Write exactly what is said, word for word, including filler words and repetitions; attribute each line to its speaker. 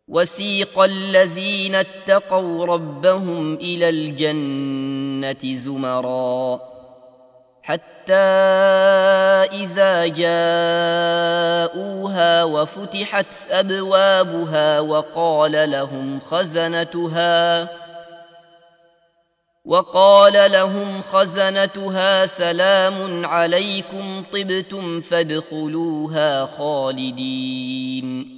Speaker 1: وسيق الذين اتقوا ربهم إلى الجنة زمرا حتى إذا جاءوها وفتحت أبوابها وقال لهم خزنتها وقال لهم خزنتها سلام عليكم طبتم فادخلوها خالدين